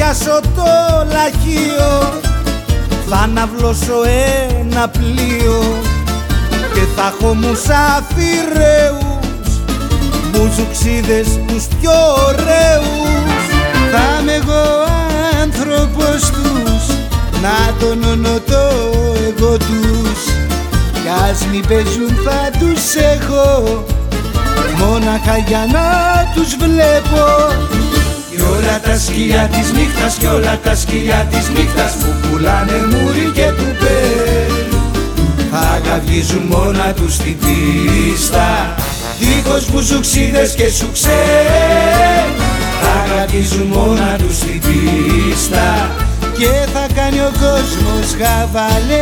πιάσω το λαχείο, θα αναβλώσω ένα πλοίο και θα έχω μουσαφιρέους, μπουζουξίδες τους πιο ωραίους. Θα είμαι εγώ άνθρωπος τους, να τονώνω το εγώ τους, κι ας μην παίζουν θα τους έχω, μόναχα για να τους βλέπω. Κι όλα τα σκυλιά της νύχτας, κι όλα τα σκυλιά της νύχτας που πουλάνε μουρι και τουπέ, θα καυγίζουν μόνα τους στην πίστα, δίχως μπουζουξίδες και σουξέ. Θα καυγίζουν μόνα τους στην πίστα και θα κάνει ο κόσμος χαβαλέ.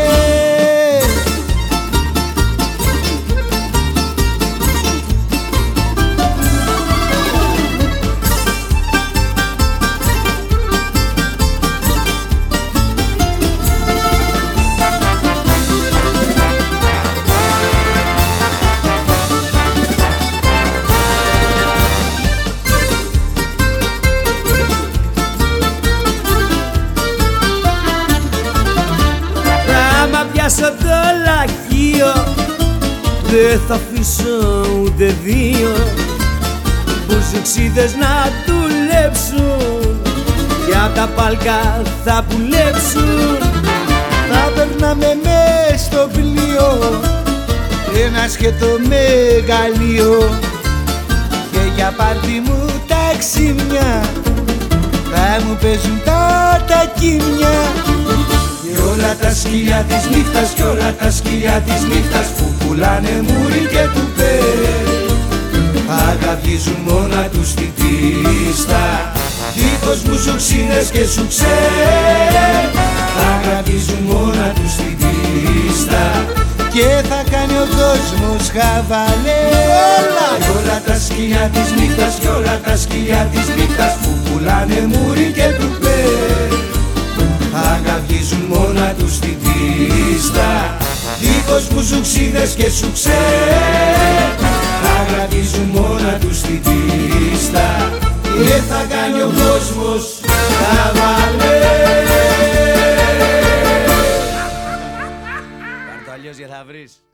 Πιάσω το λαχείο, δεν θα αφήσω ούτε δύο μπουζουξίδες να δουλέψουν, για τα παλκά θα πουλέψουν. Θα περνάμε μες στο πλοίο, ένα σκέτο μεγαλείο, και για πάρτι μου τα ξύμια θα μου παίζουν τα τακίμια. Κι όλα τα σκυλιά της νύχτας, κι όλα τα σκυλιά της νύχτας που πουλάνε μουρι και τουπέ, θα καυγίζουν μόνα τους στην πίστα, δίχως μπουζουξίδες και σουξέ. Θα καυγίζουν μόνα τους στην πίστα και θα κάνει ο κόσμος χαβαλέ. Κι όλα τα σκυλιά της νύχτας, κι όλα τα σκυλιά της νύχτας που πουλάνε μουρι και τουπέ, θα καυγίζουν μόνα τους στην πίστα, δίχως μπουζουξίδες και σουξέ. Θα καυγίζουν μόνα τους στην πίστα και θα κάνει ο κόσμος χαβαλέ. Πάρ' το αλλιώς για θα βρεις.